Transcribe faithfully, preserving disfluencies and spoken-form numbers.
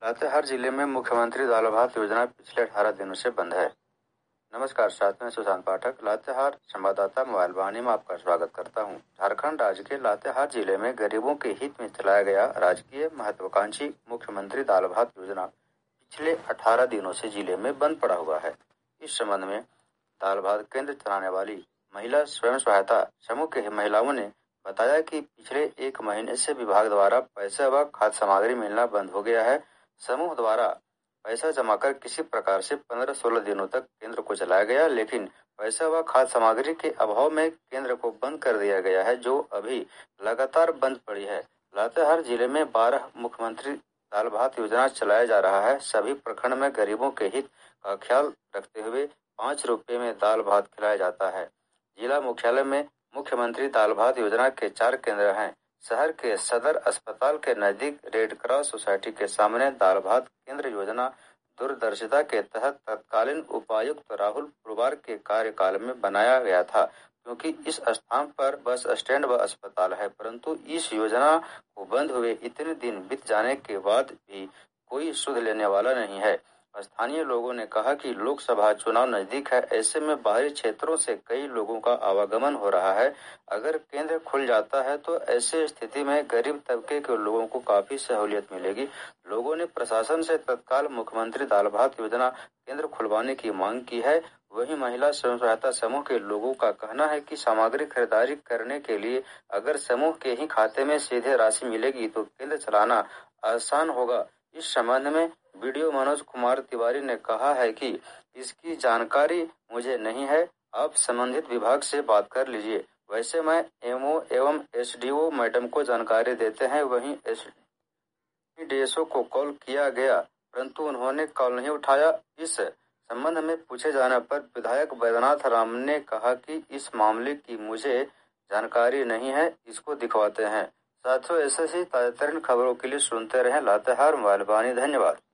लातेहार जिले में मुख्यमंत्री दाल भात योजना पिछले अठारह दिनों से बंद है। नमस्कार साथियों, मैं सुशांत पाठक लातेहार संवाददाता मोबाइल वाहिनी में आपका स्वागत करता हूं। झारखंड राज्य के लातेहार जिले में गरीबों के हित में चलाया गया राजकीय महत्वाकांक्षी मुख्यमंत्री दाल भात योजना पिछले अठारह दिनों से जिले में बंद पड़ा हुआ है। इस संबंध में दाल भात केंद्र चलाने वाली महिला स्वयं सहायता समूह के महिलाओं ने बताया कि पिछले एक महीने से विभाग द्वारा पैसा व खाद्य सामग्री मिलना बंद हो गया है। समूह द्वारा पैसा जमा कर किसी प्रकार से पंद्रह सोलह दिनों तक केंद्र को चलाया गया, लेकिन पैसा व खाद्य सामग्री के अभाव में केंद्र को बंद कर दिया गया है, जो अभी लगातार बंद पड़ी है। लातेहार जिले में बारह मुख्यमंत्री दाल भात योजना चलाया जा रहा है। सभी प्रखंड में गरीबों के हित का ख्याल रखते हुए पाँच रुपए में दाल भात खिलाया जाता है। जिला मुख्यालय में मुख्यमंत्री दाल भात योजना के चार केंद्र हैं। शहर के सदर अस्पताल के नजदीक रेड क्रॉस सोसाइटी के सामने दाल भात केंद्र योजना दूरदर्शिता के तहत तत्कालीन उपायुक्त राहुल पुरवार के कार्यकाल में बनाया गया था, क्योंकि इस स्थान पर बस स्टैंड व अस्पताल है। परंतु इस योजना को बंद हुए इतने दिन बीत जाने के बाद भी कोई सुध लेने वाला नहीं है। स्थानीय लोगों ने कहा कि लोकसभा चुनाव नजदीक है, ऐसे में बाहरी क्षेत्रों से कई लोगों का आवागमन हो रहा है। अगर केंद्र खुल जाता है तो ऐसे स्थिति में गरीब तबके के लोगों को काफी सहूलियत मिलेगी। लोगों ने प्रशासन से तत्काल मुख्यमंत्री दाल भात योजना केंद्र खुलवाने की मांग की है। वहीं महिला स्वयं सहायता समूह के लोगों का कहना है कि सामग्री खरीदारी करने के लिए अगर समूह के ही खाते में सीधे राशि मिलेगी तो केंद्र चलाना आसान होगा। इस संबंध में वीडियो मनोज कुमार तिवारी ने कहा है कि इसकी जानकारी मुझे नहीं है, आप संबंधित विभाग से बात कर लीजिए। वैसे मैं एमओ एवं एसडीओ मैडम को जानकारी देते हैं। वहीं एसडीएसओ को कॉल किया गया, परंतु उन्होंने कॉल नहीं उठाया। इस संबंध में पूछे जाने पर विधायक बैद्यनाथ राम ने कहा कि इस मामले की मुझे जानकारी नहीं है, इसको दिखवाते हैं। साथियों, ऐसे ही ताज़ातरीन खबरों के लिए सुनते रहें लातेहार मोबाइल वाहिनी। धन्यवाद।